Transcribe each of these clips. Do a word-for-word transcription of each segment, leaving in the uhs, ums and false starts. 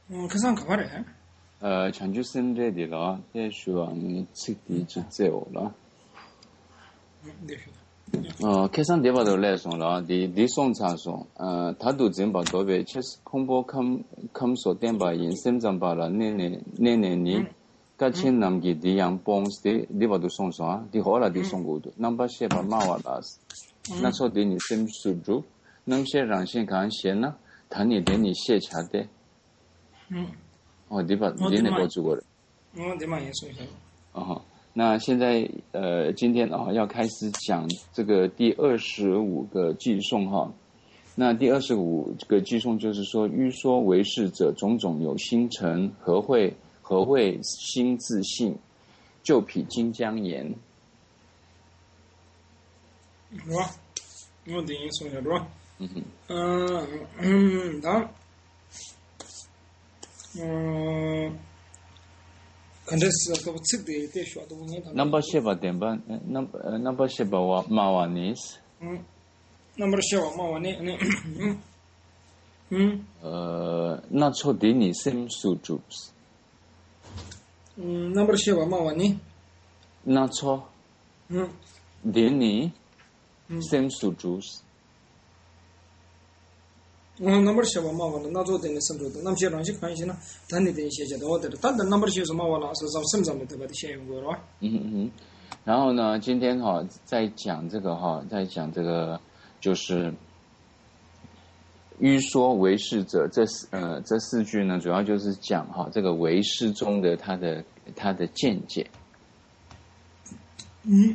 어, 그 사람 가봐래. 어, 장주 선래디라 대수왕이 측디 지제오라. 네. 어, 계산 대바도 레송라 디 디송차송 어, 다도 전바 도베 체스 공보 컴 컴소 덴바 인셈잠바라 네네 네네니 같이 남기 디양 봉스데 디바도 송송 디 호라 디 송고도 넘바 셰바 마와라스 나서 디니 셈수주 넘셰 랑신 간셰나 단이 데니 셰차데 嗯， 哦，你把你那个做过了。 哦，对嘛，也说一下。 哦，那现在呃，今天啊、哦、要开始讲这个第二十五个偈颂哈。那第二十五个偈颂就是说，欲说为是者，种种有心成，何会何谓心自性？就彼金江言。 是吧？我等于说一下，是吧？ 嗯哼。 嗯嗯，当。嗯，看这是都吃的得学都你他。 Number sheba demba number number sheba wa mawanis。 嗯，number sheba mawanis，嗯嗯。 呃，那错的你sem sujus。 嗯，number sheba mawanis。 那错。 嗯。 的你sem sujus。 어 넘버 셔바 마와는 나도 되는 선도도 남셔랑 식 관심은 단위 된 시제도 어디를 단단 넘버 셔서 마와라 서서 섬섬을 더 받이 셔용 거로 嗯嗯，然后呢，今天哈、哦、在讲这个哈、哦，在讲这个就是欲说为是者，这呃这四句呢，主要就是讲哈、哦、这个为是中的他的他的见解。 嗯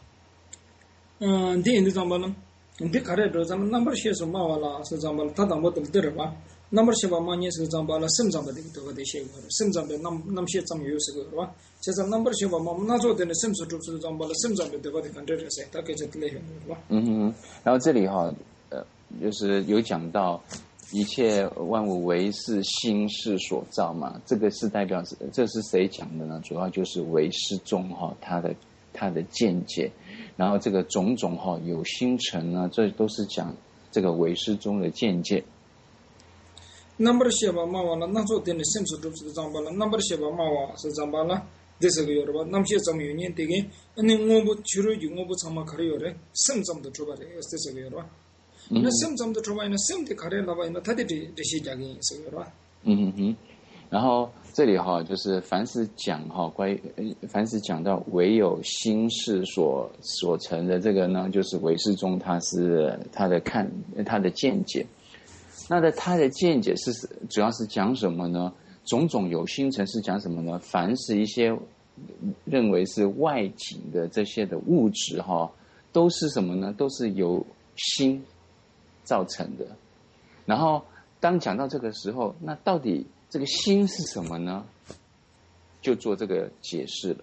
嗯，第一章吧呢。근데 가래도 잠 넘버 셔서 마와라 서잠발 타다 못들 들어봐 넘버 셔바 마니스 잠발라 심잠바 되기도 거대 셔고 심잠베 남 남셔 잠 요스고 봐 제가 넘버 셔바 마나조 되는 심수 줍스 잠발라 심잠베 되거든 컨트롤에서 다게 제틀레 봐 嗯哼，然后这里哈、哦、呃就是有讲到一切万物唯是心是所造嘛，这个是代表这是谁讲的呢？主要就是唯识宗哈、哦、他的他的见解。然后这个种种哈、哦、有心成呢，这都是讲这个唯识中的见解。 number sheba mawa na zo den sem so drup so zambala number sheba mawa so zambala desa go yorba namshe zam yunyen tege ani ngobu churu yu ngobu chama khare yore sem zam do chobare desa go yorba na sem zam do choba ina sem de khare laba ina thade de de shi jagi so yorba 嗯哼，然后这里哈、哦，就是凡是讲哈、哦、关于凡是讲到唯有心事所所成的这个呢，就是唯识中他是他的看他的见解。那的他的见解是主要是讲什么呢？种种有心成是讲什么呢？凡是一些认为是外景的这些的物质哈、哦，都是什么呢？都是由心造成的。然后当讲到这个时候，那到底这个心是什么呢？就做这个解释了。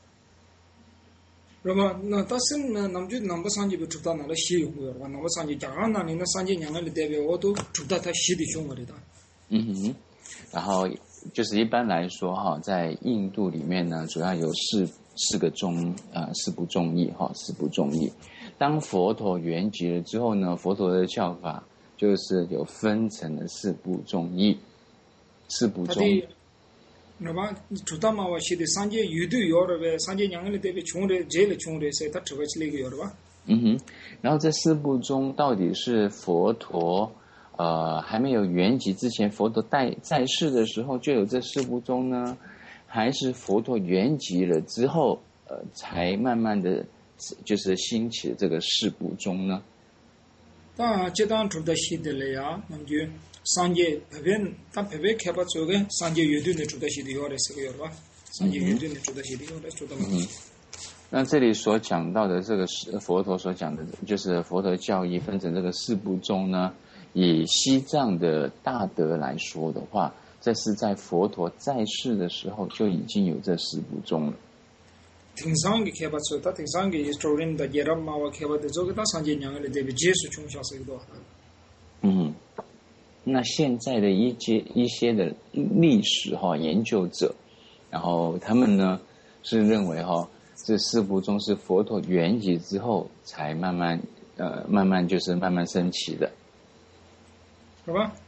那么那他生呢，남주 남부 산지 부 죽다 나라 시용고요. 남부 산지 자가나는 산지 양을 대비 오도 죽다 다 시디凶거리다. 嗯哼，然后就是一般来说哈，在印度里面呢，主要有四四个宗啊、呃，四部宗义哈，四部宗义。当佛陀圆寂了之后呢，佛陀的教法就是有分成了四部宗义，四部宗。 那么죽다 마와 시디 산지 유도 여러베 산지 양을 대비 총례 제일 총례세 다 들어가지 레기 여러바. 嗯哼，然后这四部中到底是佛陀呃还没有圆寂之前，佛陀在在世的时候就有这四部宗呢，还是佛陀圆寂了之后呃才慢慢的就是兴起的这个四部宗呢？ 다 제단 죽다 시들래야 남주 산지 배변 다 배배 개발 쪽에 산지 유도네 죽다 시디 요래서 여러바. 산지 유도네 죽다 시디 요래 죽다 마. 那这里所讲到的这个佛陀所讲的，就是佛陀教义分成这个四部宗呢。以西藏的大德来说的话，这是在佛陀在世的时候就已经有这四部宗了。 등상기 개발소다 등상기 스토린다 예람마와 개발의 저기다 산지냥을 대비 제수 총샤서기도. 嗯，那现在的一些一些的历史哈研究者，然后他们呢是认为哈。这四部宗是佛陀圆寂之后才慢慢呃慢慢就是慢慢升起的， 是吧？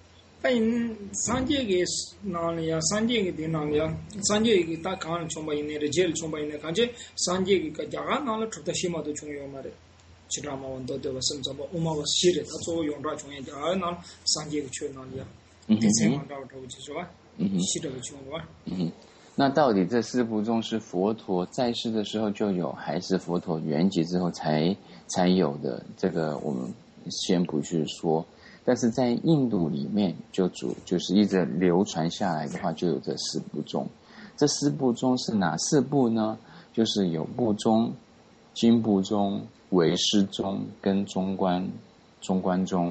但三界个哪里呀？三界个地哪里呀？三界个大康冲吧因那的，杰冲吧因那，看见三界个家哪了出的西马都冲用嘛的，其他嘛问到对吧？甚至吧，我们我系的，他作为用着冲一家哪三界个去哪里呀？第三万找找去是吧？嗯，系这个冲吧。 嗯，那到底这四部中是佛陀在世的时候就有，还是佛陀圆寂之后才才有的？这个我们先不去说。但是在印度里面就主就是一直流传下来的话，就有这四部中。这四部中是哪四部呢？就是有部中、经部中、唯识中跟中观中观中。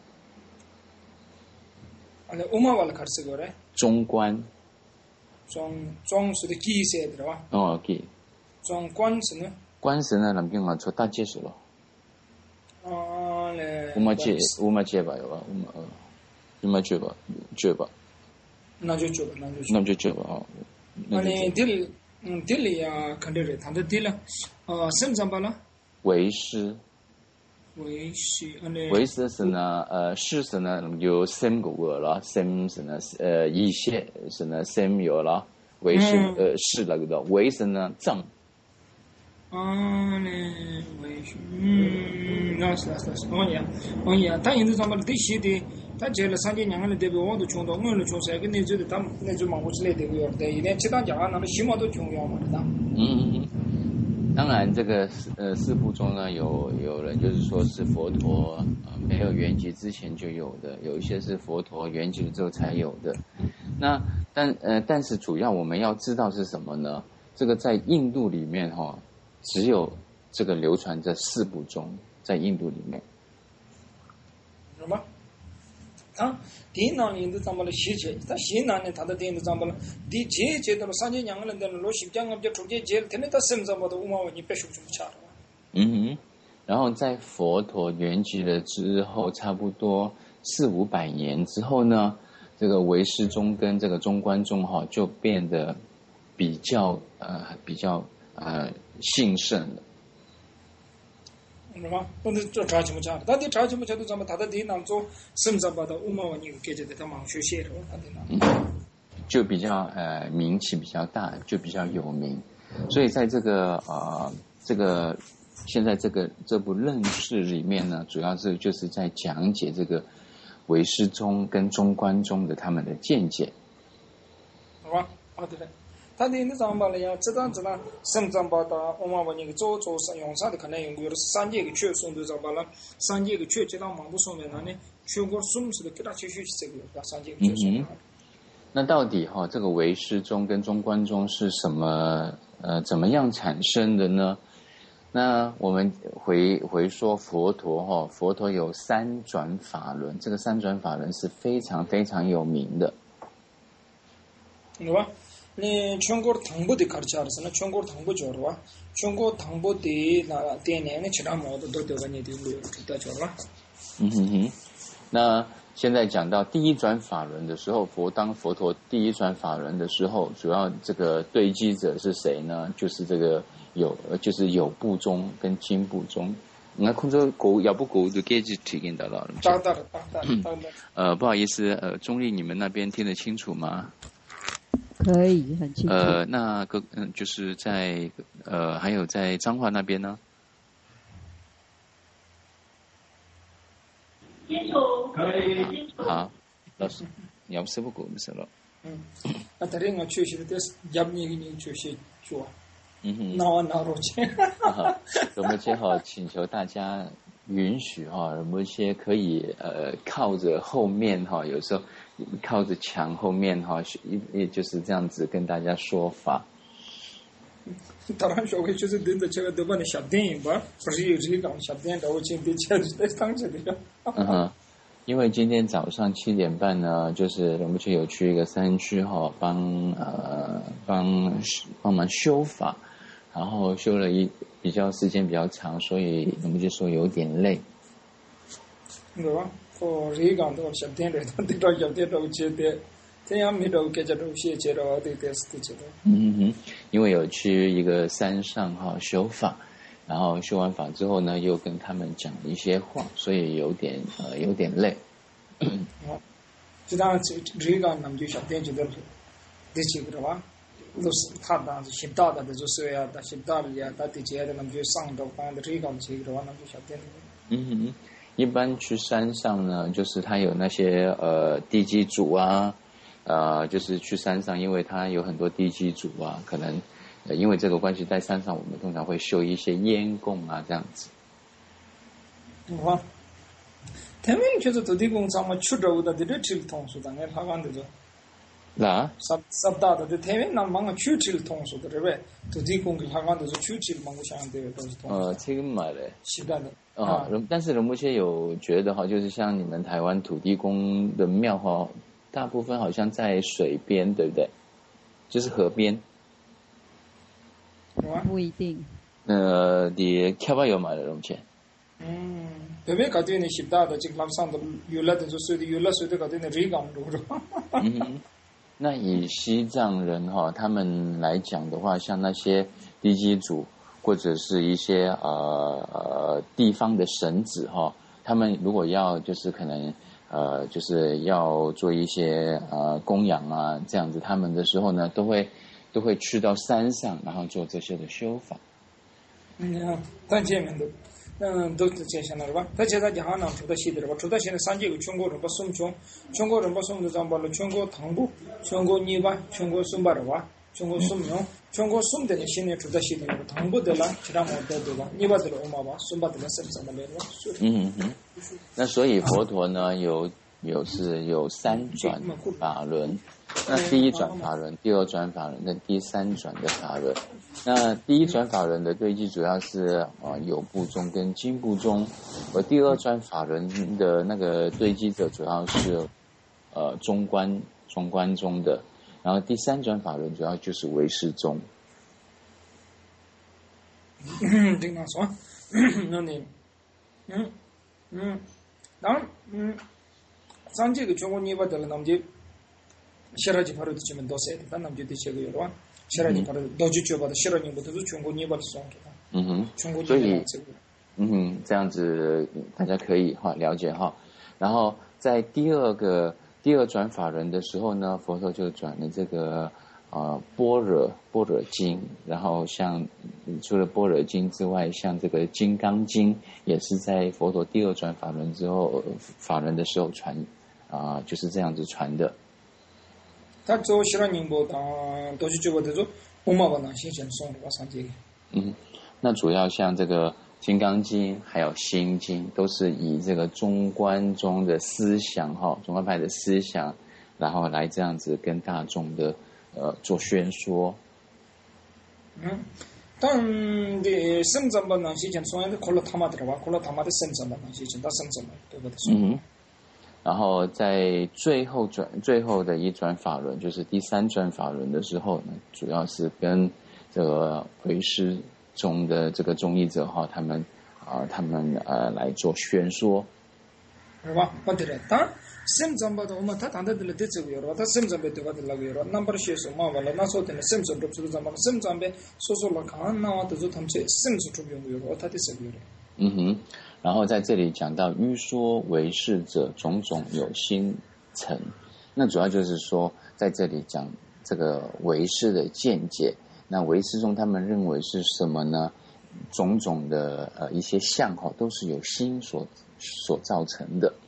아니 오마발 가르쳐 그래. 중관. 중 중수의 기세 들어와. 어, 기. 중관스는? 관스는 남경아 저 다解释了. 아, 네. 우마 제 우마 제 봐요. 우마 어. 우마 제 봐. 제 봐. 나저 줘 봐. 나저 줘. 나저 줘 봐. 아니 딜 음, 딜이야. 근데 단데 딜 어, 셈잠발라? 为师。 为师， 为师是呢，呃，师是呢有三个字了，三是呢，呃，一些是呢三有了，为师呃是那个的，为是呢藏。 啊呢，为师，嗯，那是那是那是，哦呀，哦呀，他现在咱们这些的，他接了三年两个人代表我都穷到，我都穷晒，跟那就的他那就忙不起来这个样的，一连其他家那个起码都穷样嘛的。 嗯嗯嗯。当然，这个呃四部中呢，有有人就是说是佛陀呃没有圆寂之前就有的，有一些是佛陀圆寂之后才有的。那但呃但是主要我们要知道是什么呢？这个在印度里面哈、哦，只有这个流传这四部中，在印度里面。 什么？他第哪年的咱们的细节，他细哪年他的电的咱们了，第节节的三千两个人的罗西讲我们就中间节，天天他什么咱们的五毛你别说这么差了。 嗯哼，然后在佛陀圆寂了之后，差不多四五百年之后呢，这个唯识宗跟这个中观宗哈就变得比较呃比较呃兴盛了。 是吧？我们这查什么查？他的查什么查都咱们他的电脑做什么把的五毛你给这个他忙学写了，他的那。 就比较呃名气比较大，就比较有名，所以在这个呃这个现在这个这部论释里面呢，主要是就是在讲解这个唯识宗跟中观宗的他们的见解。 好吧，好的嘞。他的那张把了呀，这张这张什么张把的，我们把那个做做上用上的可能用有的三节个缺送的张把了，三节个缺这张忙不送的那呢，全国送是的给他继续这个三节个缺送。 那到底哈、哦、这个唯识宗跟中观宗是什么呃怎么样产生的呢？那我们回回说佛陀哈、哦，佛陀有三转法轮，这个三转法轮是非常非常有名的。 对吧？你全国당부的开始알았어，全国당부 줘 봐。 全国당부的那电年的其他毛都都对吧？你都有知道줘吧？ 嗯哼哼。那现在讲到第一转法轮的时候，佛当佛陀第一转法轮的时候，主要这个对击者是谁呢？就是这个有，就是有部宗跟经部宗。那空中狗要不狗就给提给到了。 当然当然当然。 呃，不好意思，呃，中立你们那边听得清楚吗？ 可以，很清楚。 呃，那个嗯，就是在呃，还有在彰化那边呢。 清楚，可以。 好，老师，你要是不够没事了。 嗯，那当然我确实的，要不你你确实做。 嗯哼。 那我那我去。 好，我们只好请求大家允许哈，我们一些可以呃靠着后面哈，有时候靠着墙后面哈，也就是这样子跟大家说法。 当然说，就是等着这个都把你下电影吧，不是有这个讲下电影，我今天确实在当这里。 嗯哼，因为今天早上七点半呢，就是我们去有去一个山区哈，帮呃帮帮忙修法，然后修了一比较时间比较长，所以我们就说有点累。 对吧？我这个讲到下电影，他这个下电影接的。这样没有给这东西接到对对是的接到。 嗯哼，因为有去一个山上哈修法，然后修完法之后呢，又跟他们讲一些话，所以有点呃有点累。 就当这这个咱们就晓得就得这几个吧，都是他当时习大的就是呀，他习大的呀，他这些的咱们就上到方的这个这个话，咱们就晓得。 嗯嗯，一般去山上呢，就是它有那些呃地基主啊，呃，就是去山上，因为它有很多地基主啊，可能、呃、因为这个关系，在山上我们通常会修一些烟供啊，这样子。 哇。台湾就是土地公上面出着的，这这吃通俗的，那他讲的就， 那十十大的，这台湾南方出吃通俗的，对不对？土地公给他讲的是出吃，芒果香的都是通俗。 呃，这个嘛嘞， 是的。 啊、呃，但是龙波些有觉得哈，就是像你们台湾土地公的庙哈，大部分好像在水边，对不对？就是河边。 不一定。 呃，你开发有买的龙钱。 嗯。特别搞定的习大的，这个上的有了的就水的，有了水的搞定的人港路着。 嗯，那以西藏人哈、哦，他们来讲的话，像那些地基主或者是一些呃呃地方的神子哈、哦，他们如果要就是可能呃就是要做一些呃供养啊这样子，他们的时候呢，都会都会去到山上，然后做这些的修法。 嗯，咱前面的。嗯，都这些了吧？他现在讲呢，出到西的了吧？出到现在三届个全国人把送穷，全国人把送的张把了，全国唐布，全国泥巴，全国送巴的话，全国送苗，全国送的呢，现在出到西的了，唐布的了，其他没得对吧？泥巴的了，我妈妈送巴的了，什么什么的了？ 嗯嗯。那所以佛陀呢，有有是有三转法轮。那第一转法轮，第二转法轮，跟第三转的法轮。那第一转法轮的对机主要是呃有部宗跟经部宗，而第二转法轮的那个对机者主要是呃中观中观宗的，然后第三转法轮主要就是唯识宗。 嗯，这样说，那你，嗯嗯，当然嗯，咱这个全国泥巴的了，那么就。시라지 바로 지면 도세 단 남주 되시고요. 시라지 바로 도주 줘봐도 시라님부터 중국 니발 송기다. 嗯哼，所以嗯哼，这样子大家可以哈了解哈。然后在第二个第二转法轮的时候呢，佛陀就转了这个呃般若般若经，然后像除了般若经之外，像这个金刚经也是在佛陀第二转法轮之后法轮的时候传啊、呃，就是这样子传的。 他做西拉宁波当都是做的做，我们把那些钱送给我上这个。 嗯，那主要像这个《金刚经》还有《心经》，都是以这个中观宗的思想哈，中观派的思想，然后来这样子跟大众的呃做宣说。 嗯，但的圣zam바那些钱送的，可能他妈的话，可能他妈的圣zam바那些钱，他圣zam바对不对？ 嗯。然后在最后转最后的一转法轮，就是第三转法轮的时候呢，主要是跟这个唯识宗的这个宗义者哈，他们啊、呃，他们呃来做宣说， 是吧？不对的，但圣zam巴的我们他谈的的这这个有了，他圣zam巴对吧？的那个有了，那不是说嘛，完了那时候的圣zam바不是zam바，圣zam바说说了看，那我都是他们这圣是中用有了，他的这个有了。 嗯哼。然后在这里讲到欲说唯识者种种有心成，那主要就是说在这里讲这个唯识的见解。那唯识中他们认为是什么呢？种种的呃一些相哈，都是由心所所造成的。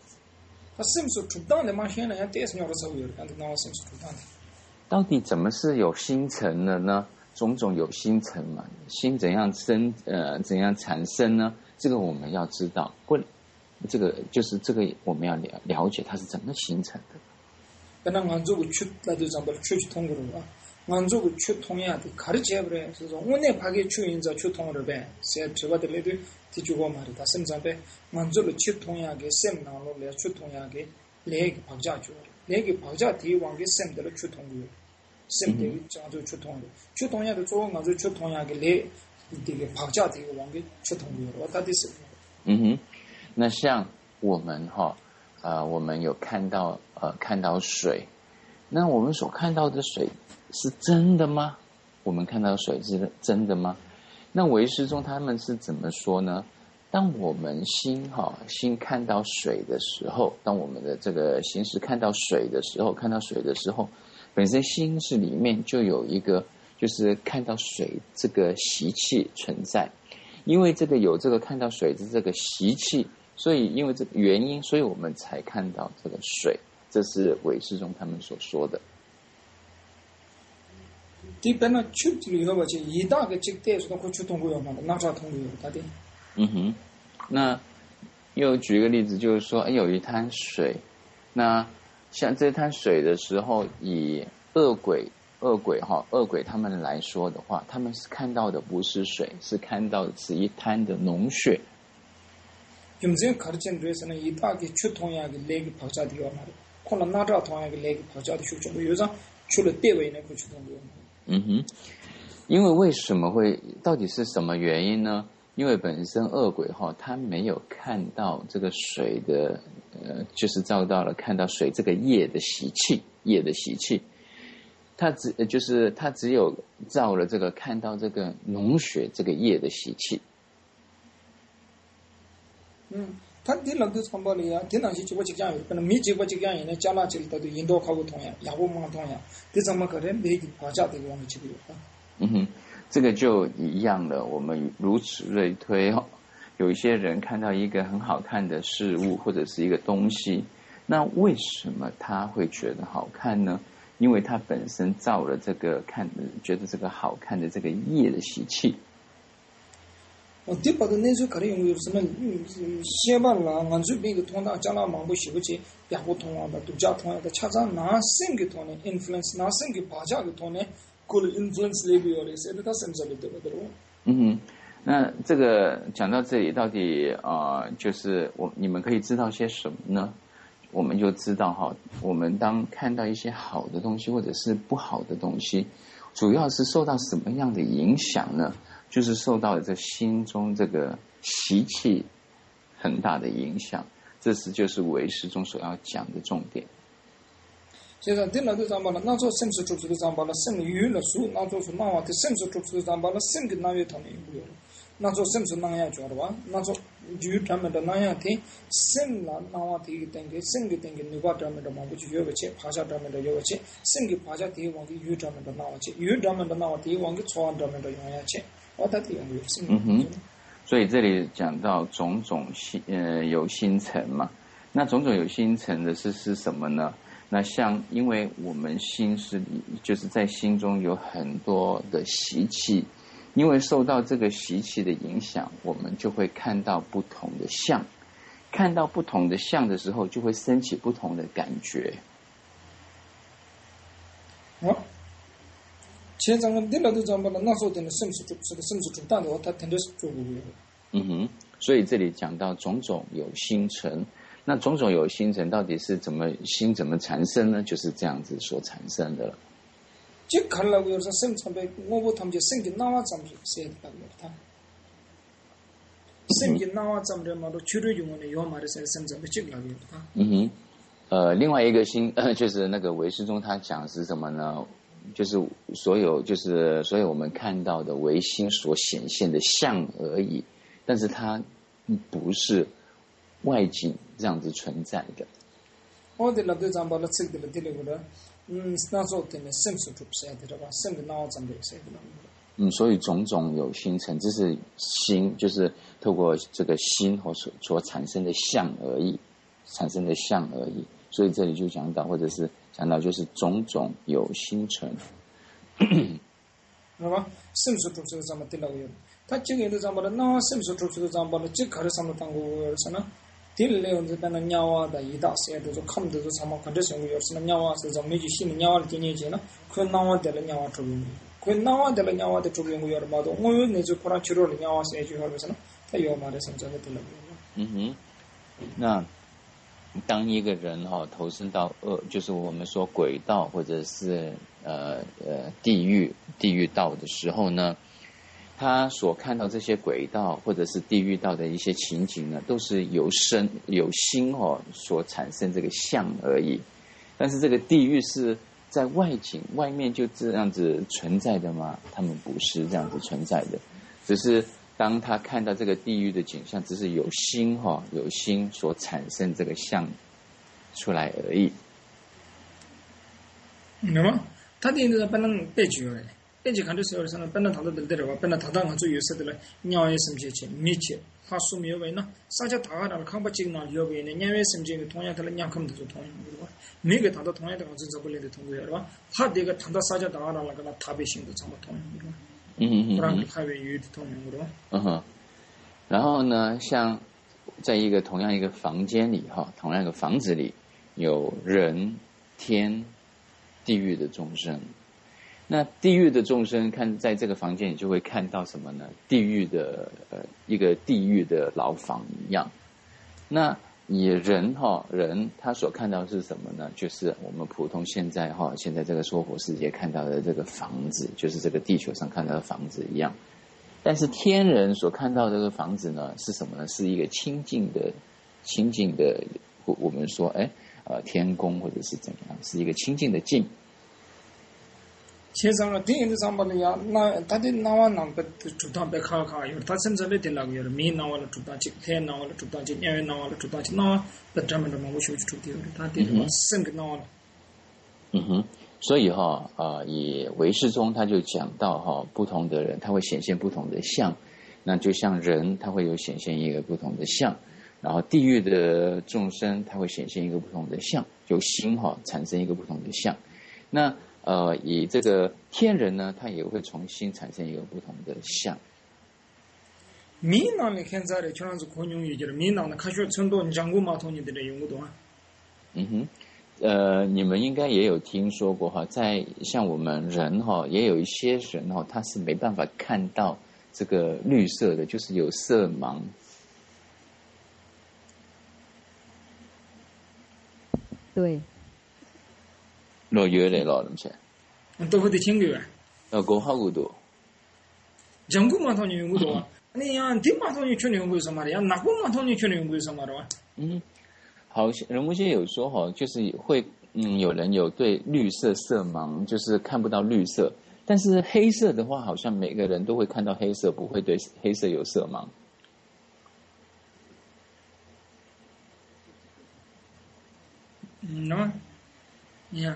到底怎么是有心成的呢？种种有心成嘛，心怎样生呃怎样产生呢？这个我们要知道，不，这个就是这个我们要了了解它是怎么形成的。 那俺做个出那就咱们出去通过了吧？俺做个出通呀的，卡里接不来，是说我那拍个出因在出通了呗，现在只把的来的提出过嘛的，他甚至呗，俺做了出通呀给sem拿了来出通呀给来个跑价去了，来个跑价提往给sem的了出通了，sem的这样就出通了，出通呀的做俺做出通呀给来。这个跑价这个往给出通了，我到底是。 嗯哼，那像我们哈，呃，我们有看到呃看到水，那我们所看到的水是真的吗？我们看到水是真的吗？那唯识中他们是怎么说呢？ 当我们心哈心看到水的时候，当我们的这个心是看到水的时候，看到水的时候，本身心是里面就有一个就是看到水这个习气存在，因为这个有这个看到水的这个习气，所以因为这个原因，所以我们才看到这个水，这是唯识中他们所说的。 第边呢，出理由吧，就一大个这个说过去通过嘛，那啥通过他的。 嗯哼，那又举一个例子，就是说，哎，有一滩水，那像这滩水的时候，以恶鬼、恶鬼哈、恶鬼他们来说的话，他们是看到的不是水，是看到的是一滩的脓血。 今天考证的是呢，一大个出同样的那个跑家的嘛，可能那啥同样的那个跑家的学生，有上出了单位呢，会出通过。 嗯哼，因为为什么会，到底是什么原因呢？因为本身恶鬼哈，他没有看到这个水的，呃，就是照到了看到水这个业的习气，业的习气，他只就是他只有照了这个看到这个脓血这个业的习气。 嗯，他第二个参考了呀，第二些就我就讲有，可能没结果就讲呢，加拿大的印度考过同样，亚洲嘛同样，第三么可能每个国家的我们这个有啊。 嗯哼。这个就一样了，我们如此类推哦。有一些人看到一个很好看的事物或者是一个东西，那为什么他会觉得好看呢？因为他本身造了这个看，觉得这个好看的这个业的习气。 我第八个那时候可能用什么先把啦，俺这边个通道将来忙不习不起，亚不通啊的独家通啊的，恰上拿生个通呢 ，influence 拿生个八家个通呢。influence 里边有的，现在他甚至都不懂。 嗯哼，那这个讲到这里，到底啊、呃，就是我你们可以知道些什么呢？我们就知道哈，我们当看到一些好的东西或者是不好的东西，主要是受到什么样的影响呢？就是受到这心中这个习气很大的影响，这是就是唯识中所要讲的重点。 现在电脑都讲罢了，那做生死主持都讲罢了，生娱乐书，那做是那话的生死主持都讲罢了，生个那月他们有了，那做生死那样做的吧，那做娱专门的那样的，生了那话的等个生个等个你把专门的嘛不去约个去，爬下专门的约个去，生个爬下的往个娱专门的那话去，娱专门的那话的往个错专门的用下去，我他的用有生。 嗯哼，所以这里讲到种种心呃有心尘嘛，那种种有心尘的是是什么呢？那像，因为我们心是就是在心中有很多的习气，因为受到这个习气的影响，我们就会看到不同的相，看到不同的相的时候，就会升起不同的感觉。 啊，前章跟第二都讲罢了，那时候的生死主是个生死主但的话，他肯定是做不了。 嗯哼，所以这里讲到种种有心尘。那种种有心尘到底是怎么心怎么产生呢？就是这样子所产生的了。 就看了我说生产呗，我不他们就生个那话怎么写的了他？生个那话怎么着嘛？都确实用的要嘛的是生产的这个了他。 嗯哼，呃，另外一个心呃就是那个唯识中他讲的是什么呢？就是所有就是所有我们看到的唯心所显现的相而已，但是它不是外境这样子存在的。 我的那个讲罢了，这个了，这个了，嗯，那时候的呢，生死就不是的吧？生的那我怎么写的了？ 嗯，所以种种有心尘，这是心，就是透过这个心和所所产生的相而已，产生的相而已。所以这里就讲到，或者是讲到，就是种种有心尘。 是吧？生死主持怎么的了？他这个都讲罢了，那生死主持都讲罢了，这可是什么当过什么？第二类是那鸟啊的一大些都是看的都什么看这什么有什么鸟啊是怎么就新的鸟啊的今年节呢？可鸟啊的了鸟啊周边，可鸟啊的了鸟啊的周边我有嘛都，我有那就可能去了鸟啊些就好了什么？他有嘛的什么的得了。 嗯哼，那当一个人哈、哦、投身到恶，就是我们说鬼道或者是呃呃地狱地狱道的时候呢？他所看到这些轨道或者是地狱道的一些情景呢，都是由身有心哦所产生这个相而已。但是这个地狱是在外景外面就这样子存在的吗？他们不是这样子存在的，只是当他看到这个地狱的景象，只是有心哈、哦，有心所产生这个相出来而已。 那么他的那本来背句了，背句看的时候，上本来他都得了吧，本来他当做有识的了，鸟也什么些没去，他说没有为呢，啥叫他那看不进那有为呢？鸟也什么些同样他的鸟看不就同样的吧？每个他都同样的我真是不来的同样的吧？他这个他的啥叫他那那个那特别性的这么同样的吧？ 嗯嗯嗯， 不然还会有的同样的吧？ 嗯哼，然后呢，像在一个同样一个房间里哈，同样一个房子里有人、天、地狱的众生。那地狱的众生看在这个房间里就会看到什么呢？地狱的呃一个地狱的牢房一样。那以人哈人他所看到的是什么呢？就是我们普通现在哈现在这个娑婆世界看到的这个房子，就是这个地球上看到的房子一样。但是天人所看到的这个房子呢是什么呢？是一个清净的清净的，我们说哎呃天宫或者是怎样，是一个清净的境。 其实啊，电影的上班的呀，那他的那完那不主张别看看，有他甚至别听那个有没那完了主张去，天那完了主张去，因为那完了主张去，那不专门的嘛，我学去主题了，他的嘛，甚个那完了。 嗯哼，所以哈啊、呃，以唯识中他就讲到哈，不同的人他会显现不同的相，那就像人他会有显现一个不同的相，然后地狱的众生他会显现一个不同的相，有心哈产生一个不同的相，那。呃，以这个天人呢，他也会重新产生一个不同的相。 闽南的现在的全是可用于就是闽南的科学程度，你讲过马桶你的来用过多啊？ 嗯哼，呃，你们应该也有听说过哈，在像我们人哈，也有一些人哈，他是没办法看到这个绿色的，就是有色盲。 对。 落雨嚟咯，咁先。都會得聽嘅。 呃，講好嗰度。 講過馬桶你用過多啊？你呀，啲馬桶你全用過什麼的呀？哪個馬桶你全用過什麼的啊？ 嗯，好，人無先有說哈，就是會嗯，有人有對綠色色盲，就是看不到綠色，但是黑色的話，好像每個人都會看到黑色，不會對黑色有色盲。 嗯喏。呀，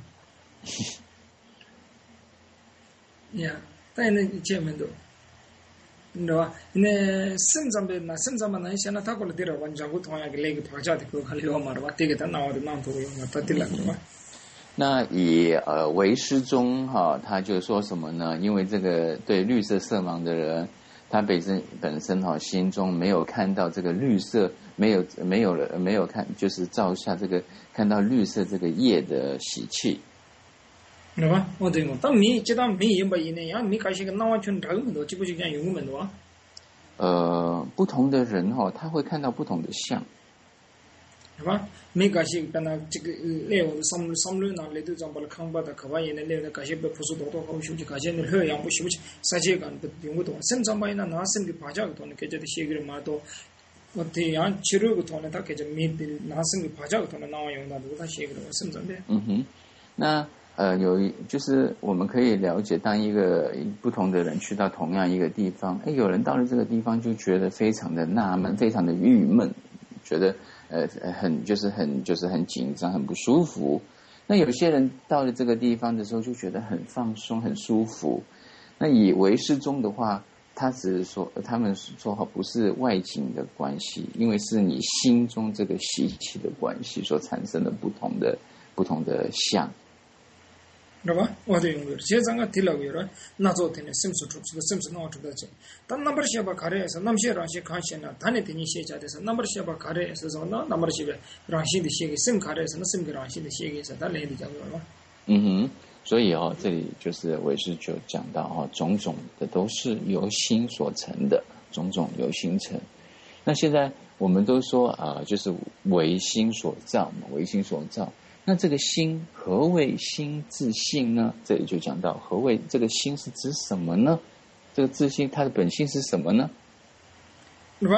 呀，但那前面都，你知道吧？那生长的那生长嘛，那现在他过来点了，完全不同样的那个爬架的，可看了嘛，对吧？这个他拿的拿头用嘛，他对了，对吧？ 那以呃唯识中哈，他就说什么呢？因为这个对绿色色盲的人，他本身本身哈心中没有看到这个绿色。没有没有了没有看，就是照下这个看到绿色这个叶的喜气， 对吧？我对嘛，但没这当没用不用呢？呀，没开始个那完全找很多，这不就讲用很多啊？ 呃，不同的人哈、哦，他会看到不同的相， 对吧？没开始跟他这个来我三三六那来都讲把它看把它看完以后来那开始不不是多多好修，就开始那好样不修去，实际干不用不多，生长把那拿生的爬架个多呢，给这的写个嘛多。我对呀，치료个头呢，他给这没的拿生的爬架个头呢，拿完用那都他写个了，生长的。 嗯哼，那呃有一就是我们可以了解，当一个不同的人去到同样一个地方，哎，有人到了这个地方就觉得非常的纳闷，非常的郁闷，觉得呃很就是很就是很紧张，很不舒服。那有些人到了这个地方的时候就觉得很放松，很舒服。那以唯识中的话。他只是说，他们说好不是外境的关系，因为是你心中这个习气的关系所产生的不同的不同的相。 对吧？我对用的，现在我提了个了，那昨天呢，什么时候出？什么时候拿出来讲？但那边些把卡的是，那么些让些看些呢，他那天你写家的是，那边些把卡的是什么呢？那边些让些的写给什么卡的是，那什么个让些的写给是，他来的讲了吧？ 嗯哼。所以哦，这里就是唯识就讲到哦，种种的都是由心所成的，种种由心成。那现在我们都说啊、呃，就是唯心所造嘛，唯心所造。那这个心何谓心自性呢？这里就讲到何谓这个心是指什么呢？这个自性它的本性是什么呢？ 对吧？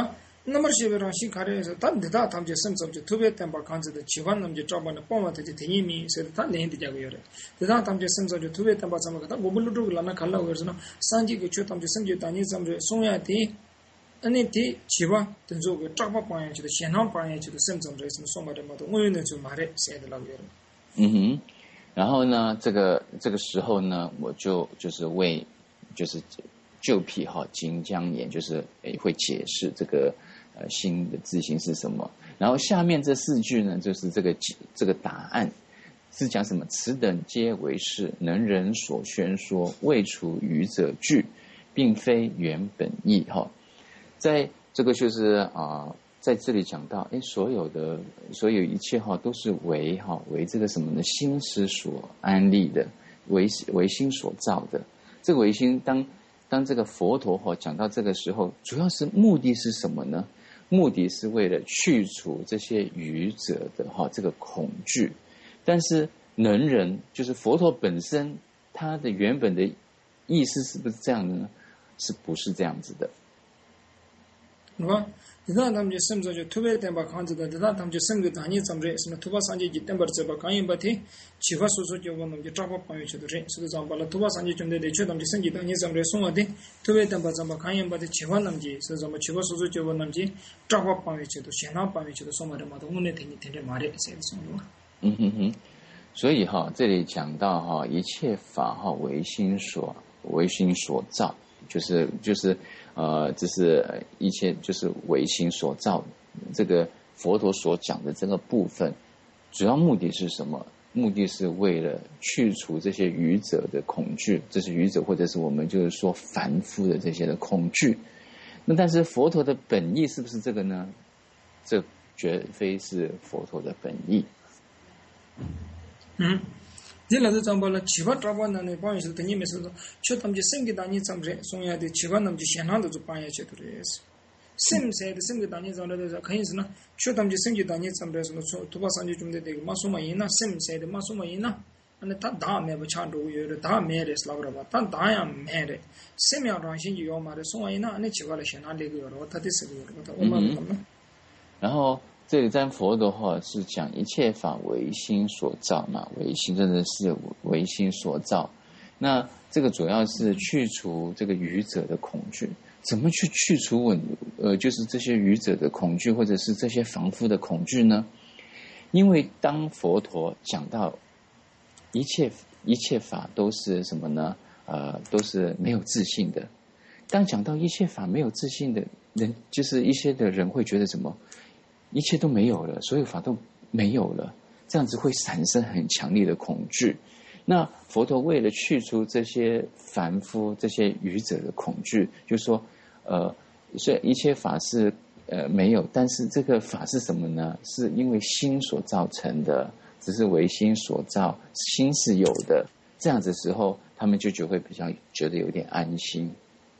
number shibera shi kare so tan de da tam je sem sem je tube tem ba kan de chiwan nam je chaba na poma te de mi se ta ne de ja go yore de da tam je sem sem je tube tem ba sam ka go bulu du la na khala go so sanji ge chu tam je sem je ta ni sam je song ya ti ane ti chiwa den zo ge chaba pa ya chi de xian hang pa ya chi de sem sem je什么 song ma de ma de我有那就嘛的se de la go yore 嗯哼，然后呢，这个这个时候呢，我就就是为就是旧癖哈金江言，就是诶会解释这个呃新的字形是什么。然后下面这四句呢，就是这个这个答案是讲什么？此等皆为是能人所宣说，未除愚者句，并非原本意哈。在这个就是啊。呃在这里讲到，哎，所有的所有一切哈，都是为哈为这个什么呢？心识所安立的，为为心所造的。这个为心，当当这个佛陀哈讲到这个时候，主要是目的是什么呢？目的是为了去除这些愚者的哈这个恐惧。但是能人就是佛陀本身，他的原本的意思是不是这样的呢？是不是这样子的？ 吧？那他们就甚至就特别点把看着的，那他们就甚至当年咱们什么突发三级一点把这把看一把的，启发叔叔就问我们就抓把朋友去的人，是的，咱们把了突发三级准备的，去他们就甚至当年咱们送我的，特别点把咱们看一把的启发他们是咱们启发叔叔就问他们抓把朋友去的，现场朋友去的送我的嘛，我们听听听嘛的，谁送的嘛？ 嗯哼哼，所以哈，这里讲到哈，一切法哈为心所为心所造，就是就是。呃，这是一切就是唯心所造，这个佛陀所讲的这个部分，主要目的是什么？目的是为了去除这些愚者的恐惧，这是愚者或者是我们就是说凡夫的这些的恐惧。那但是佛陀的本意是不是这个呢？这绝非是佛陀的本意。 嗯。这来是怎么了？七八抓把那那帮人是等你没说的，去他们就生给当年怎么着，送下的七八那么就现场的就帮人去的了是。生谁的生给当年怎么的？肯定是呢，去他们就生给当年怎么着？什么从土巴上就种的这个马苏马因呐，生谁的马苏马因呐？那他打没不抢着有的，打没的是老个吧？但打呀没的，生苗上先就要嘛的，送完因呐，那七八了现场那个要了，他得是个要了，我们怎么？ 然后。这里占佛的话是讲一切法唯心所造嘛，唯心真的是唯心所造。那这个主要是去除这个愚者的恐惧，怎么去去除我呃就是这些愚者的恐惧，或者是这些凡夫的恐惧呢？因为当佛陀讲到一切一切法都是什么呢？呃，都是没有自信的。当讲到一切法没有自信的人，就是一些的人会觉得什么？一切都没有了，所有法都没有了，这样子会产生很强烈的恐惧。那佛陀为了去除这些凡夫、这些愚者的恐惧，就是说，呃，虽然一切法是呃没有，但是这个法是什么呢？是因为心所造成的，只是唯心所造，心是有的。这样子的时候，他们就就会比较觉得有点安心。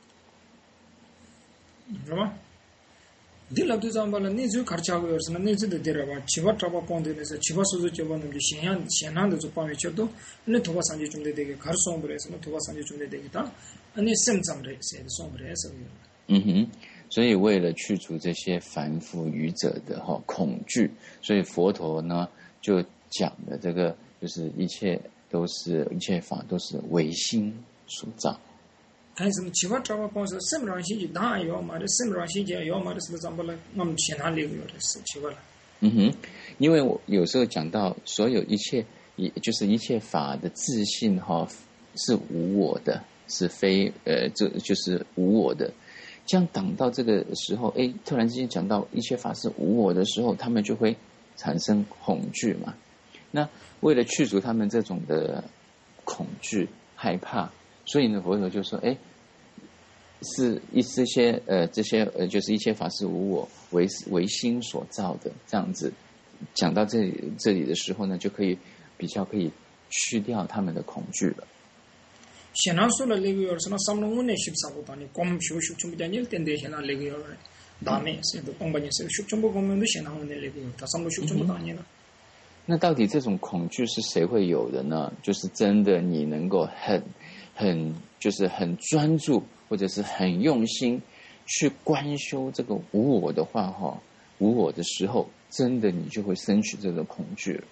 是吗？第六就讲白了，你就开始个是那，你就得得了吧？七八抓把帮的那是七八叔叔就把那个现象现场的就帮人吃到，那头发上就种的这个开始送不来，什么头发上就种的这个当，那生长的谁的送不来是不是？ 嗯哼，所以为了去除这些凡夫愚者的哈恐惧，所以佛陀呢就讲的这个就是一切都是一切法都是唯心所造。 但是七八抓把帮是什么东西就当然要嘛的，什么东西就要嘛的，是不是咱们了？我们现场里有的是七八了。 嗯哼，因为我有时候讲到所有一切，也就是一切法的自信哈是无我的，是非呃这就是无我的。这样讲到这个时候，哎，突然之间讲到一切法是无我的时候，他们就会产生恐惧嘛。那为了去除他们这种的恐惧、害怕，所以呢，佛陀就说，哎。是一这些呃这些呃就是一切法是无我为为心所造的，这样子讲到这里这里的时候呢，就可以比较可以去掉他们的恐惧了。 现在说了那个是那三龙五年十三个当年，光修修全部讲你点点现在那个了，大面是都光把你是修全部光们都现在我们那个，他三龙修全部当年了。 那到底这种恐惧是谁会有的呢？就是真的你能够很很就是很专注。或者是很用心去观修这个无我的话哈，无我的时候，真的你就会生起这个恐惧了。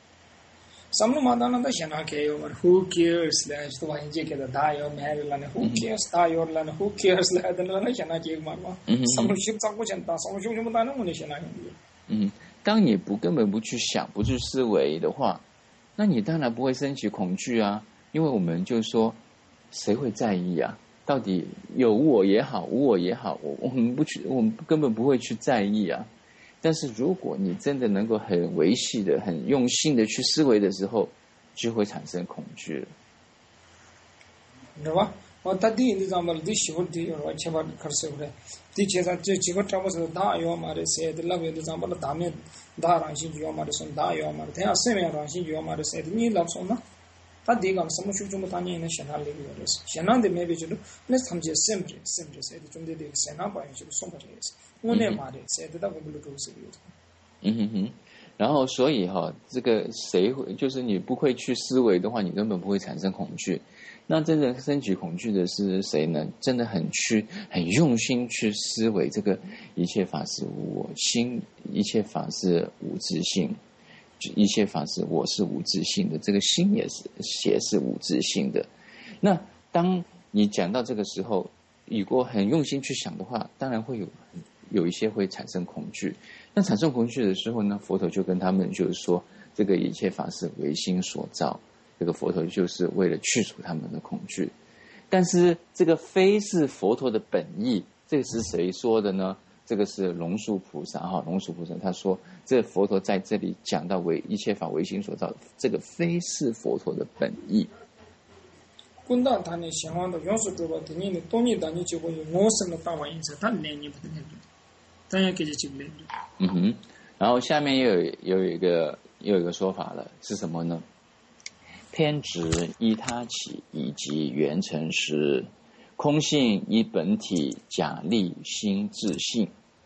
samlumadana da shana ke yo man who cares la sto wa inje ke da da yo mer la ne who cares da yo la ne who cares la da la shana ke ma ma samlu ship sa ko chen ta samlu ship ship da na mo ne shana ke 嗯，当你不根本不去想不去思维的话，那你当然不会升起恐惧啊，因为我们就说谁会在意啊，到底有我也好无我也好，我我们不去我们根本不会去在意啊。但是如果你真的能够很维系的很用心的去思维的时候，就会产生恐惧了， 对吧？我他第一张嘛，第十五第我七八开始回来，第七张这几个差不多是大约嘛的，谁的那边的张把那大面大让心就嘛的son大约嘛的，他要生命让心就嘛的谁的你老说呢？他第一个什么时候就么当年呢？现在那个的是，现在的没别就是那他们就 sempre sempre 谁的中间的现在把人就送不来是，我那嘛的谁的那个不都是有的。 嗯哼哼。然后所以哈、哦，这个谁会就是你不会去思维的话，你根本不会产生恐惧。那真正升起恐惧的是谁呢？真的很去很用心去思维这个一切法是无我心，一切法是无自性，一切法是我是无自性的，这个心也是也是无自性的。那当你讲到这个时候，如果很用心去想的话，当然会有有一些会产生恐惧。那产生恐惧的时候呢，佛陀就跟他们就是说，这个一切法是唯心所造。这个佛陀就是为了去除他们的恐惧，但是这个非是佛陀的本意，这个是谁说的呢？这个是龙树菩萨哈，龙树菩萨他说，这佛陀在这里讲到为一切法唯心所造，这个非是佛陀的本意。 滚蛋！他那相关的元素主要的你的多年当你就会有我生的大玩意思，他连你不得了，当然给这几个连着。 嗯哼，然后下面又有又有一个又有一个说法了，是什么呢？偏执依他起，以及缘成实；空性依本体，假立心自性。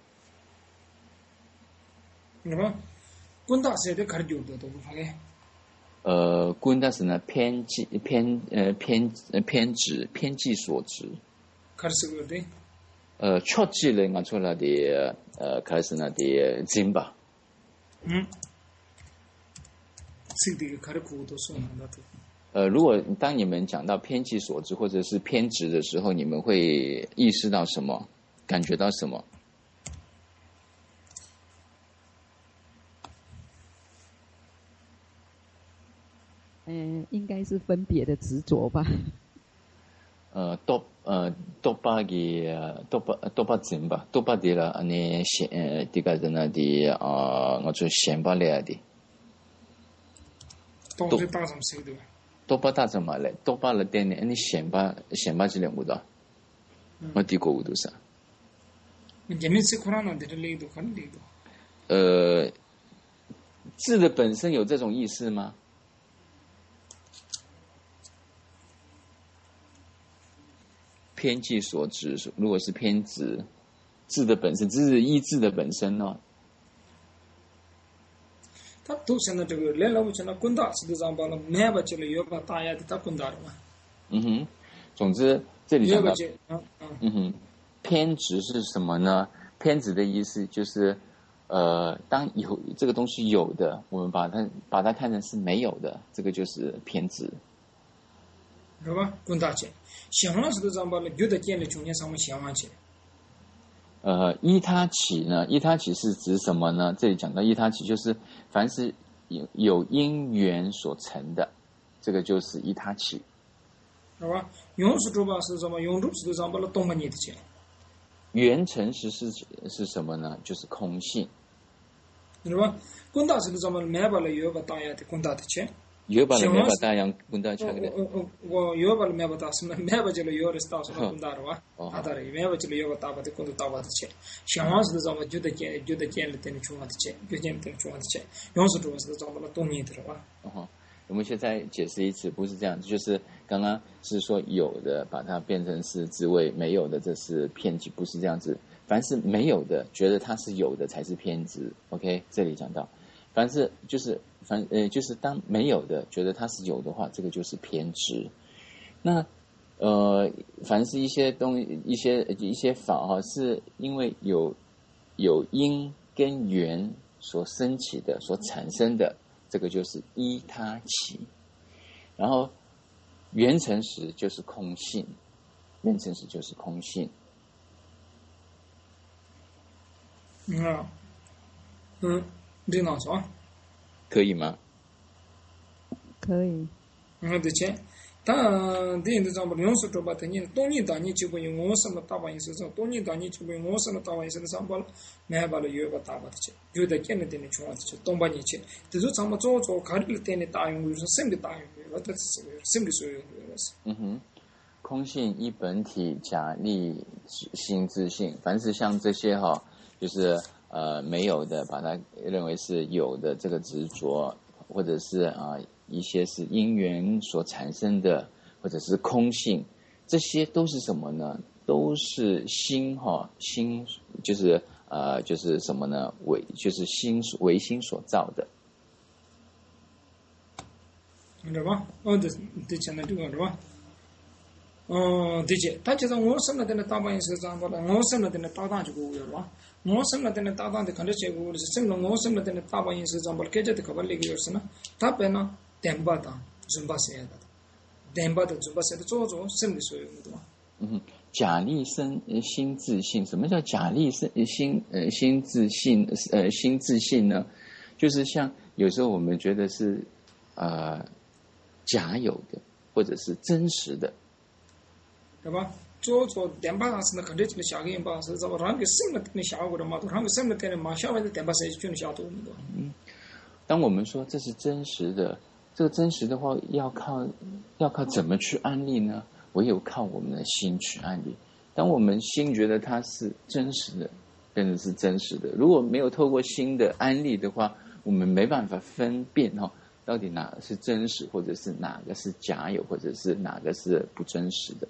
那么，滚大谁的开始有的都不发现。 呃，滚大是呢偏激偏呃偏呃偏执偏激所执。 开始有的。 呃，确记了我出来的呃开始呢的经吧。 嗯。 呃，如果当你们讲到偏激所致或者是偏执的时候，你们会意识到什么？感觉到什么？ 嗯，应该是分别的执着吧。 呃，多呃多巴嘅多巴多巴症吧，多巴啲啦，安尼显呃啲个人啊啲啊，我就显不来的。 多是大什么谁的？ 多巴大什么嘞？多巴了点呢？你显巴显巴几两五的？我低过五度啥？ 你们是苦难的，这累度很累度。 呃，字的本身有这种意思吗？偏激所指，如果是偏执，字的本身，字是意字的本身呢、哦？ 他都现在这个来了，我现在滚大是的上班了，买不起了，要把大爷的他滚大了嘛。 嗯哼，总之这里讲到， 嗯嗯嗯哼，偏执是什么呢？偏执的意思就是，呃，当有这个东西有的，我们把它把它看成是没有的，这个就是偏执。 是吧？滚大去，想了是的上班了，有的见了中间上面想完去。 呃，依他起呢？依他起是指什么呢？这里讲到依他起，就是凡是有有因缘所成的，这个就是依他起， 是吧？用是主吧是什么？用主是上把了东半年的钱。 缘成实是是什么呢？就是空性， 是吧？滚大是的上把买把了有把大爷的滚大的钱。 有把了买把大洋滚大钱的。 我我我有把了买把大什么买把就了有的是大什么滚大的哇？啊，当然买把就了有把大把的滚到大把的钱。想完是的上把就得见就得见了等你充完的钱，就见等你充完的钱。用是主是的上把了东年的了哇？ 哦，我们现在解释一次，不是这样子，就是刚刚是说有的把它变成是滋味，没有的这是偏激，不是这样子。凡是没有的，觉得它是有的才是偏执。OK， 这里讲到，凡是就是凡呃就是当没有的觉得它是有的话，这个就是偏执。那呃，凡是一些东一些一些法哈，是因为有有因跟缘所升起的，所产生的，这个就是依他起。然后缘成实就是空性，缘成实就是空性。 嗯嗯，领导说， 可以吗？ 可以。 嗯，对且，但电影的上不用说这把等你东尼当你就不用我什么大把意思上，东尼当你就不用我什么大把意思的上把了，买把了有个大把的钱，有的见了点的穷啊的钱，东把你钱，这就咱们做做看了点的大用，就是什么的大用，我这是什么的所有的是。 嗯哼。空性一本体，假立心自性，凡是像这些哈、哦，就是呃没有的，把它认为是有的这个执着，或者是啊、呃、一些是因缘所产生的，或者是空性，这些都是什么呢？都是心哈、哦、心就是呃就是什么呢？为就是心为心所造的， 对吧？哦，对，对，现在这个对吧？哦，对且，他就是我什么的那大半夜是这样的，我什么的那搭档就够了吧？我什么的那搭档的看着结果是什么？我什么的那大半夜是这样的，给这的可把那个有什么？他本呢，电巴的，准巴谁的？电巴的准巴谁的做做什么的所有的嘛？ 嗯哼，假立身心自性，什么叫假立身心呃心自性呃心自性呢？就是像有时候我们觉得是呃假有的，或者是真实的。 对吧？做做电巴是那肯定就是下个人吧，是怎么让个什么的效果的嘛？都让个什么的嘛？下面的电巴谁就能下多的？ 嗯，当我们说这是真实的，这个真实的话，要靠要靠怎么去安利呢？唯有靠我们的心去安利。当我们心觉得它是真实的，真的是真实的。如果没有透过心的安利的话，我们没办法分辨哈、哦，到底哪个是真实，或者是哪个是假有，或者是哪个是不真实的。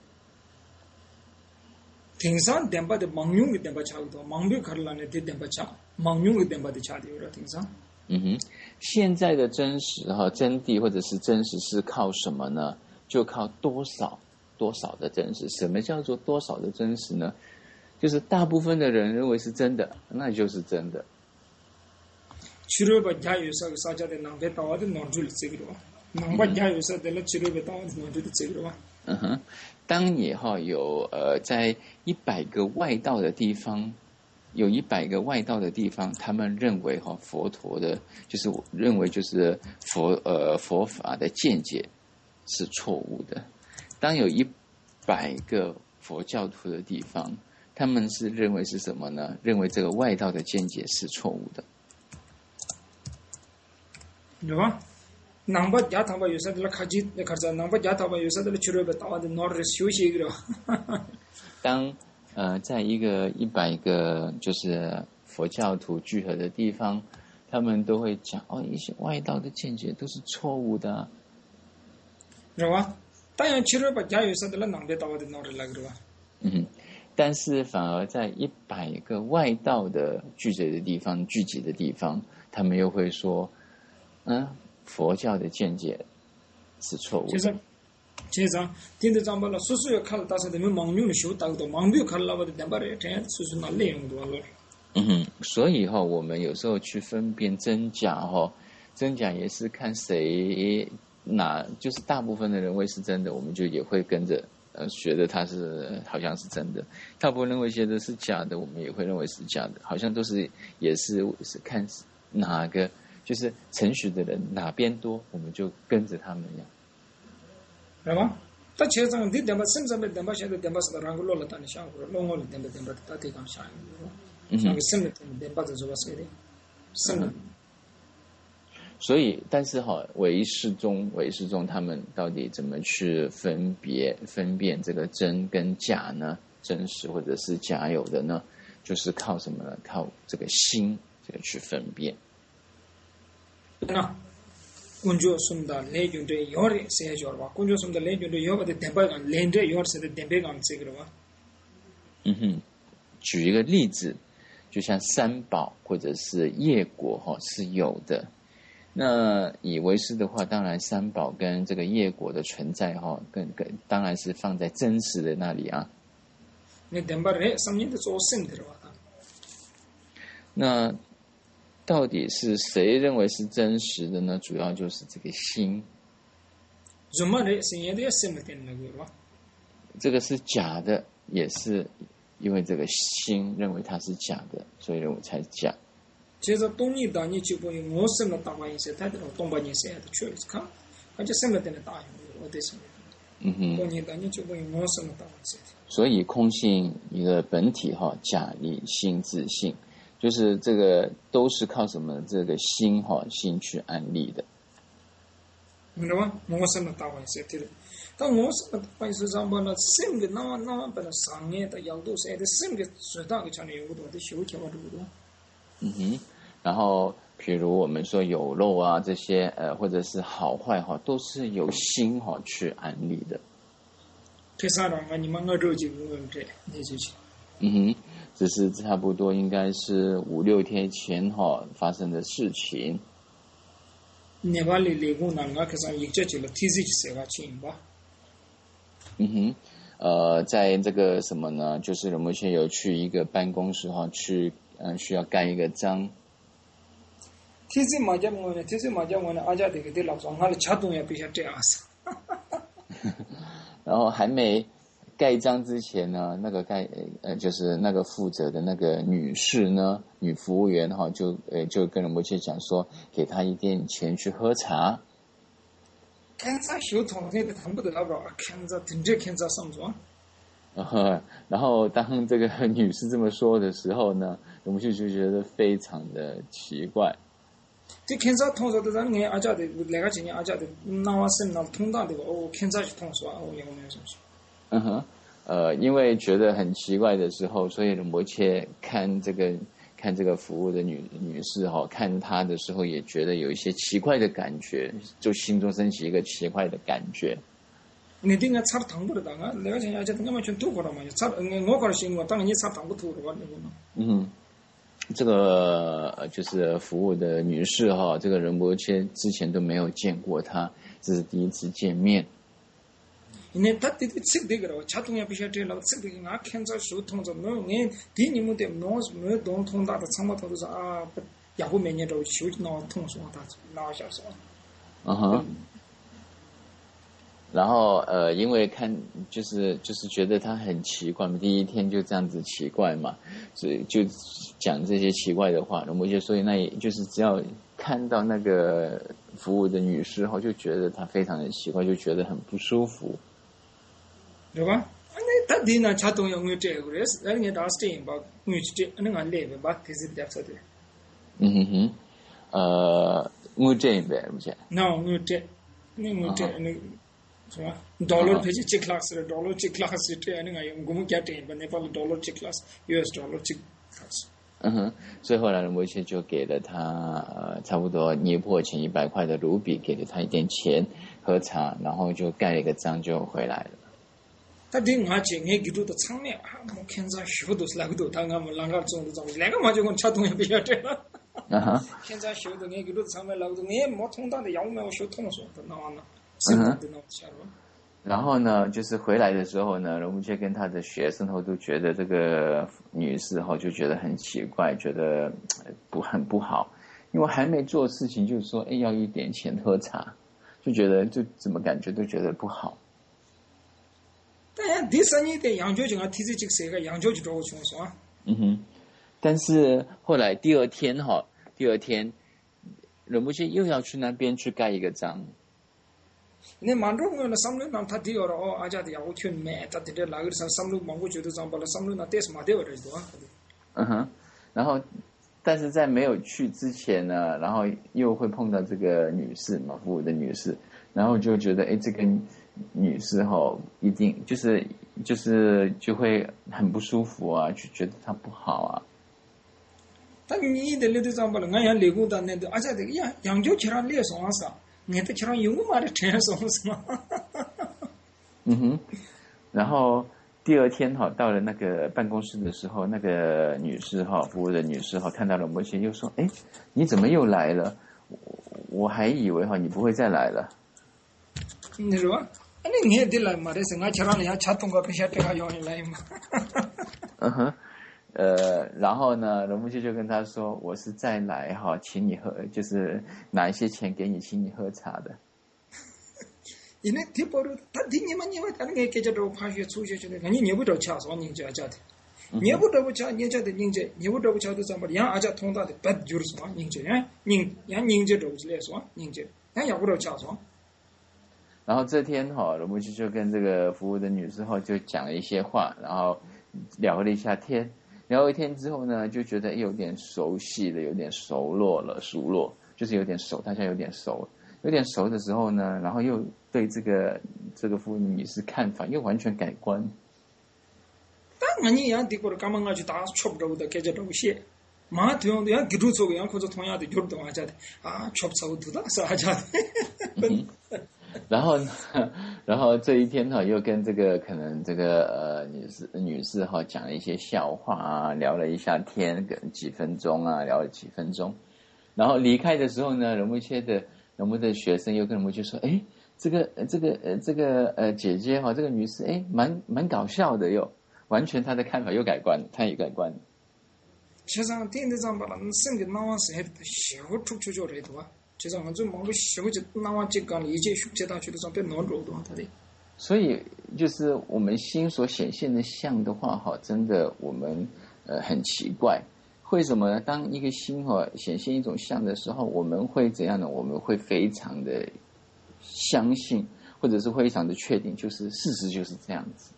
天上电巴的盲用的电巴差不多，盲标看了呢的电巴差，盲用的电巴的差的有点天上。 嗯哼，现在的真实哈真谛或者是真实是靠什么呢？就靠多少多少的真实。什么叫做多少的真实呢？就是大部分的人认为是真的，那就是真的。 치료 받자 요사 사자데 남베 타와데 논줄 찌그로 남받자 요사 데라 치료 받아와데 논줄 찌그로 嗯哼，当你哈有呃在一百个外道的地方，有一百个外道的地方，他们认为哈佛陀的，就是认为就是佛呃佛法的见解是错误的。当有一百个佛教徒的地方，他们是认为是什么呢？认为这个外道的见解是错误的。 对吧？남받자 타바 요사 데라 카지 카자 남받자 타바 요사 데라 치료 받아와데 논줄休息그러 当呃，在一个一百个就是佛教徒聚合的地方，他们都会讲哦，一些外道的见解都是错误的、啊， 是吧？当然，치료 받자 요사 데라 남베 타와데 논줄 라 그러 嗯，但是反而在一百个外道的聚集的地方、聚集的地方，他们又会说，嗯，佛教的见解是错误的。 其实。其实，听得长不了，叔叔要看了，但是他们盲用的修打个多，盲没有看了，我的电把人这样叔叔拿内容多了。 嗯哼，所以哈、哦，我们有时候去分辨真假哈、哦，真假也是看谁哪，就是大部分的人认为是真的，我们就也会跟着呃觉得它是好像是真的；大部分认为觉得是假的，我们也会认为是假的，好像都是也是是看哪个就是程序的人哪边多，我们就跟着他们一样。 是吧？他其实上你电把什么什么电把现在电把是在让个落了单的下过，落我了电把电把他对讲下来，像个什么电把就是说谁的，什么？ 所以，但是哈，唯识宗、唯识宗他们到底怎么去分别、分辨这个真跟假呢？真实或者是假有的呢？就是靠什么呢？靠这个心这个去分辨。 那。kunjo sumda lejunde yore se jorwa kunjo sumda lejunde yoba de tempa gan lende yor se de tempe gan se grwa 嗯哼，举一个例子，就像三宝或者是业果哈是有的， 那以为师的话，当然三宝跟这个业果的存在哈，更更当然是放在真实的那里啊。 你点把人三年的做生的话， 那到底是谁认为是真实的呢？主要就是这个心。 怎么人生的生的点那个吧？ 这个是假的，也是因为这个心认为它是假的，所以认为才假。 接着东尼大尼就不用我生了大把一些，他这种东把一些的确实看，而且生了点的大用，我得生。 嗯哼。 东尼大尼就不用我生了大把一些。所以空性一个本体哈，假立心自性，就是这个都是靠什么？这个心哈心去安立的。 明白吗？我生了大把一些，对的。但我生了大把一些上班了，生个那么那么本来商业的要都是的，生个最大个强的有多的修条啊，对不对？ 嗯哼，然后比如我们说有漏啊这些呃或者是好坏哈，都是由心哈去安立的。 这三样啊，你们我周几个这你就去。 嗯哼，只是差不多应该是五六天前哈发生的事情。 你把你理工男啊，可是一直去了，提起去谁个钱吧？ 嗯哼，呃，在这个什么呢？就是我们现在有去一个办公室哈去。嗯，需要盖一个章。 提起马家我呢，提起马家我呢，阿家这个的老庄，他的恰东也必须这样子。 然后还没盖章之前呢，那个盖呃就是那个负责的那个女士呢，女服务员哈，就呃就跟我们去讲说，给她一点钱去喝茶。 看啥修通那个谈不得了吧？看着挺着看着上庄。 呃，然后当这个女士这么说的时候呢，我们就就觉得非常的奇怪。 这看啥通说的让人阿家的那个今年阿家的那瓦生那通大的吧？哦，看啥去通说啊？我也没有什么事。 嗯哼，呃，因为觉得很奇怪的时候，所以摩切看这个看这个服务的女女士哈、哦，看她的时候也觉得有一些奇怪的感觉，就心中升起一个奇怪的感觉。 你定个差糖不的当啊？那个现在就那么全吐过了嘛？差我搞行我当然你差糖不吐的话，那个嘛。 嗯，这个就是服务的女士哈，这个仁波切之前都没有见过她，这是第一次见面。 因为他这个吃这个了，恰东也不晓得了，吃这个俺看着手通着，没有俺第你们的没没有东通大的长毛头都是啊，不也不每年都修那通说他那小时候。 嗯哼。然后呃，因为看就是就是觉得他很奇怪嘛，第一天就这样子奇怪嘛，所以就讲这些奇怪的话。那么就所以那也就是只要看到那个服务的女士后，就觉得她非常的奇怪，就觉得很不舒服， 对吧？那他第那恰东要我这个人，人家当时这样吧，我去这那个来吧，这是比较错的。 嗯哼哼，呃，我这边不是？ 那我这，那我这那。是吧 ？dollar 配起几 class 的 dollar 几 class 这样那个用我们家这边那把 dollar 几 class，U S dollar 几 class。 嗯哼，所以后来呢，摩切就给了他呃差不多捏破钱一百块的卢比，给了他一点钱喝茶，然后就盖了一个章就回来了。 他听我讲，我给到的场面啊，我看着学都是那个都，他俺们啷个种的种，那个嘛就我吃东西不晓得了。 啊哈。 看着学的，我给到的场面那个都，我也没通大的，要么我学通说的那完了。嗯， 然后呢，就是回来的时候呢，龙木切跟他的学生后都觉得这个女士哈就觉得很奇怪，觉得不很不好，因为还没做事情就说哎要一点钱喝茶，就觉得就怎么感觉都觉得不好。 但是第三年的杨九就啊提这几个谁个杨九就找我穷说啊。 嗯哼，但是后来第二天哈，第二天龙木切又要去那边去盖一个章。 那满洲我那三六那他第二了哦，阿家的要求买，他这那个三三六忙过觉得上把了三六那得是马掉这多。 嗯哼，然后，但是在没有去之前呢，然后又会碰到这个女士嘛，服务的女士，然后就觉得哎，这个女士哈，一定就是就是就会很不舒服啊，就觉得她不好啊。 但你的那都上把了，俺也理工的那都，而且这个杨杨九起来练双啥？你在墙上有嘛的陈松是吗？ 嗯哼，然后第二天哈，到了那个办公室的时候，那个女士哈，服务的女士哈，看到了摩切，又说：“哎，你怎么又来了？我我还以为哈你不会再来了。 你说，那你也得来嘛？这是我前两年吃东哥不晓得还要来嘛？ 嗯哼，呃，然后呢，龙木就就跟他说，我是再来哈，请你喝，就是拿一些钱给你，请你喝茶的。 因为他不如他听你们你们他那个给这种爬学出去去的，你你不着吃说你家家的，你不着不吃你家的人家，你不着不吃的怎么？人阿家通达的不就是说人家人人人人家着不来说人家，人也不着吃说。 然后这天哈，龙木就就跟这个服务的女士哈就讲了一些话，然后聊了一下天，聊了一天之后呢，就觉得有点熟悉了，有点熟络了，熟络就是有点熟，大家有点熟。有点熟的时候呢，然后又对这个这个服务女士看法又完全改观。 但你样的过来，干嘛我去打吃不着的，给这东西，马同样的样给住错个样，或者同样的就是同样家的啊，吃不着的是阿家的。 然后，然后这一天哈，又跟这个可能这个呃女士女士哈讲了一些笑话啊，聊了一下天，几分钟啊，聊了几分钟。然后离开的时候呢，龙木切的。龙木的学生又跟龙木就说：“哎，这个这个呃这个呃姐姐哈，这个女士哎，蛮蛮搞笑的哟，完全她的看法又改观，她也改观。 其实电子上把那生个那玩意儿小出去就来多啊，其实我就忙个小就那玩意儿讲理解学习大学的上被拿走的他的。 所以就是我们心所显现的相的话哈，真的我们呃很奇怪。”为什么呢？当一个心哈显现一种相的时候，我们会怎样呢？我们会非常的相信，或者是非常的确定，就是事实就是这样子。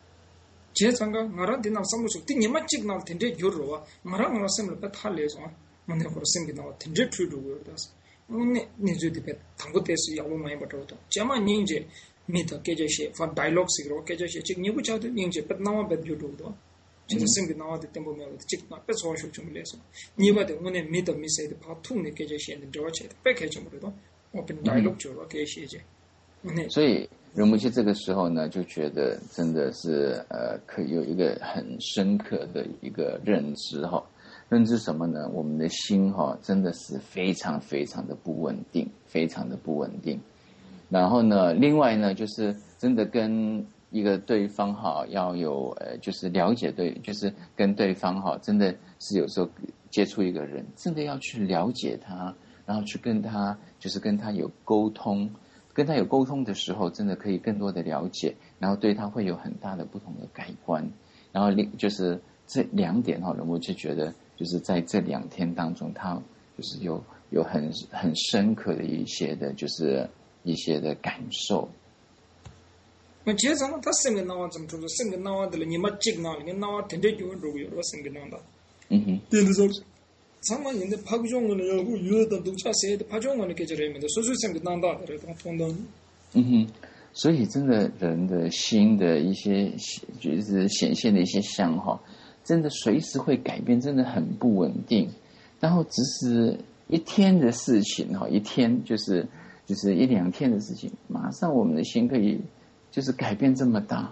제장가나란디나삼무쇼 띠니마 찍나 텐데 요로와 나랑 나sem을 배탈레서 오늘 거 생기나 텐데 트루고 그래서 오늘 니즈디베 당고테스 야고 많이 버터도 제마 닌제 미터 깨제시 파 다이얼로그 시그로 깨제시 찍 니부 차도 닌제 뱃나와 배주도도 진짜 생기나와 때문에 뭐 찍나 배서 좀 내서 니바데 오늘 미터 미세드 파퉁네 깨제시는 저체 백해 좀 그래도 오픈 다이얼로그 저로 깨시제 所以仁波切这个时候呢，就觉得真的是呃，可以有一个很深刻的一个认知哈。认知什么呢？我们的心哈，真的是非常非常的不稳定，非常的不稳定。然后呢，另外呢，就是真的跟一个对方哈，要有呃，就是了解对，就是跟对方哈，真的是有时候接触一个人，真的要去了解他，然后去跟他，就是跟他有沟通。跟他有沟通的时候，真的可以更多的了解，然后对他会有很大的不同的改观。然后就是这两点哈，仁波切觉得就是在这两天当中，他就是有有很很深刻的一些的，就是一些的感受。 那接着呢，他生个哪怎么说？生个哪的了？你妈接哪了？你哪天天就如果有了生个哪的？ 嗯哼。 对的说。사만인데 파구종은 여고 유효도 독차세의 파종원의 계절에면도 소수생 난다들 통통 嗯哼，所以真的人的心的一些就是显现的一些相哈，真的随时会改变，真的很不稳定。然后只是一天的事情哈，一天就是就是一两天的事情，马上我们的心可以就是改变这么大。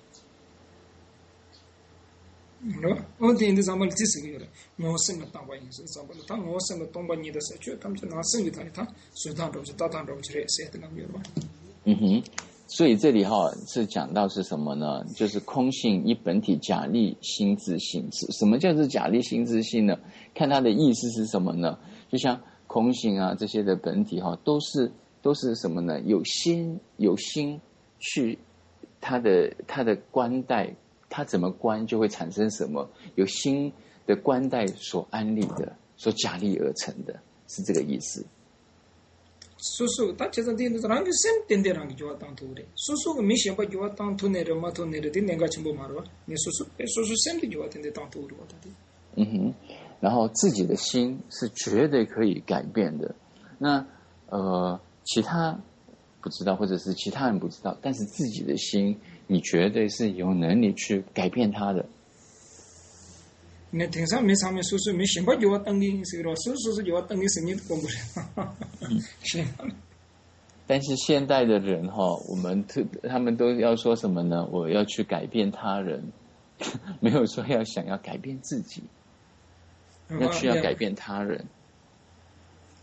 我听的咱们这是个的，我生个当官也是咱们他我生个东官你的事，就他们就拿生个他的他，所以他都是大他都是谁的那个吧。 嗯哼，所以这里哈是讲到是什么呢？就是空性一本体假立心自性。什么叫做假立心自性呢？看它的意思是什么呢？就像空性啊这些的本体哈，都是都是什么呢？有心有心去它的它的观待。它怎么观就会产生什么，有心的观待所安立的，所假立而成的，是这个意思。 叔叔，他其实听的是让你先听的，让你就要当土的。叔叔个没想法就要当土内的嘛，土内的听那个全部嘛了。你叔叔，叔叔先的就要听的当土的，我的。 嗯哼，然后自己的心是绝对可以改变的。那呃，其他不知道，或者是其他人不知道，但是自己的心。你绝对是有能力去改变他的。 你听上面上面说说没想法就要等你，是咯？说说是就要等你生意公布的。是。 但是现代的人哈，我们特他们都要说什么呢？我要去改变他人，没有说要想要改变自己，要需要改变他人。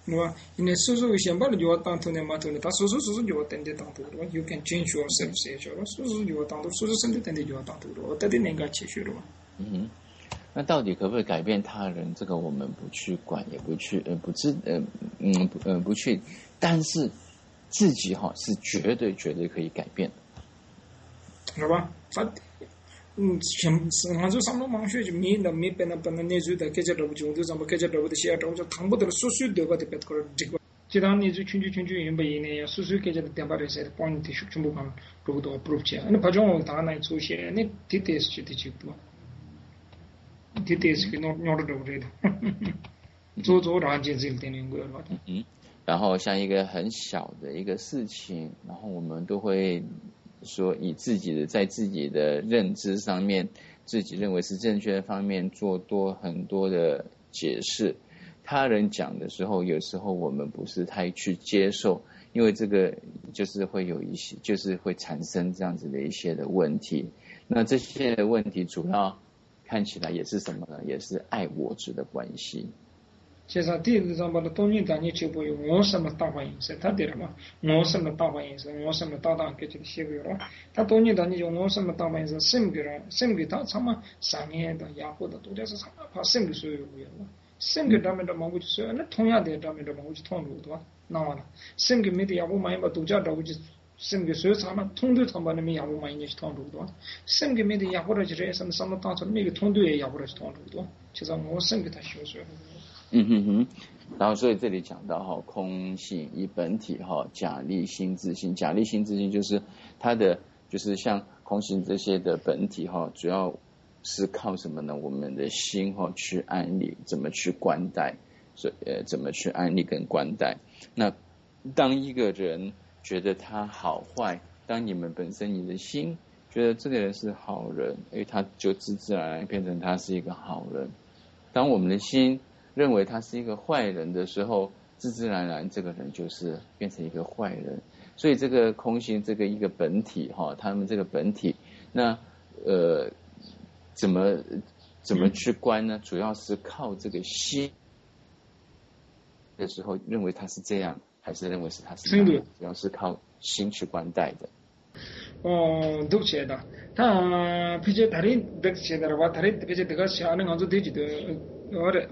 对吧？因为叔叔先把你就当头的嘛头的，他叔叔叔叔就等的当头的， you can change yourself 写着了，叔叔就当头，叔叔甚至等的就当头的，我等的那个继续了嘛。 嗯哼，那到底可不可以改变他人？这个我们不去管，也不去呃不知呃嗯不呃不去，但是自己哈是绝对绝对可以改变的， 是吧？他嗯，像杭州上了忙学就没那没变那变那那就的，给这都不就都怎么给这都不的写着，就汤不得了，叔叔对吧？特别可能这个。其他你就群居群居原本呢，叔叔给这点把这些帮你提出全部帮如果都 approve 起来，那把这种当然出现，那提提是提提不？提提是给弄弄着都不的，做做让件事点点过了。 嗯，然后像一个很小的一个事情，然后我们都会说以自己的在自己的认知上面，自己认为是正确的方面做多很多的解释。他人讲的时候，有时候我们不是太去接受，因为这个就是会有一些，就是会产生这样子的一些的问题。那这些的问题主要看起来也是什么呢？也是爱我执的关系。 其实第一章把它东西当你就不有我什么大反应是，他对了嘛？我什么大反应是，我什么大当给这个写过了。他东西当你就我什么大反应是，什么个人，什么个他他妈三年的压迫的都在是他妈怕什么所有无缘了。什么咱们这忙过去说，那同样的咱们这忙过去通路对吧？那完了，什么没得压迫买嘛，都叫这过去，什么所有他们通队他们那没压迫买也是通路对吧？什么没得压迫的就是什么什么当初每个通队也压迫的是通路对吧？其实我什么他学说。 嗯哼哼，然后所以这里讲到哈，空性以本体哈，假立心自性，假立心自性就是它的就是像空性这些的本体哈，主要是靠什么呢？我们的心哈去安立，怎么去观待，所以呃怎么去安立跟观待。那当一个人觉得他好坏，当你们本身你的心觉得这个人是好人，哎，他就自自然然变成他是一个好人。当我们的心认为他是一个坏人的时候，自自然然这个人就是变成一个坏人。所以这个空性这个一个本体哈，他们这个本体，那呃怎么怎么去观呢？主要是靠这个心的时候，认为他是这样，还是认为是他是那样？主要是靠心去观待的。 哦，都写的。他毕竟他人这写的话，他人毕竟这个写那个就对着的。어래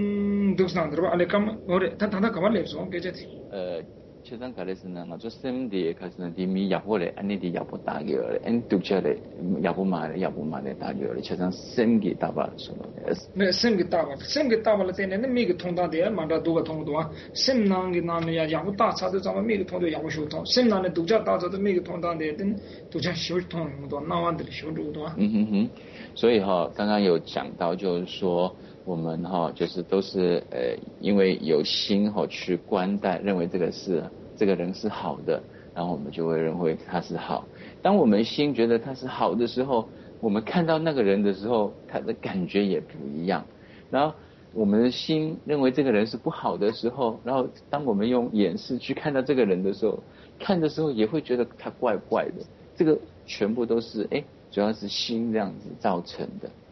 음 도스난들어 알레 감 어래 타타다 가발레서 게제티 어 최단 가레스는 아주 샘디에 가서는 디미 야보레 아니디 야보 다겨레 엔 뚝처레 야보 말에 야보 말에 다겨레 최단 샘기 다바서 네 샘기 다바 샘기 다바를 때는 미기 통다데 만다 도가 통도와 샘난기 나면 야보 다차도 좀 미기 통도 야보 쇼통 샘난의 두자 다자도 미기 통다데든 두자 쇼통도 나완들 쇼도도 嗯哼哼，所以哈，刚刚有讲到，就是说。我们哈就是都是呃，因为有心哈去观待，认为这个是这个人是好的，然后我们就会认为他是好。当我们心觉得他是好的时候，我们看到那个人的时候，他的感觉也不一样。然后我们的心认为这个人是不好的时候，然后当我们用眼视去看到这个人的时候，看的时候也会觉得他怪怪的。这个全部都是哎，主要是心这样子造成的。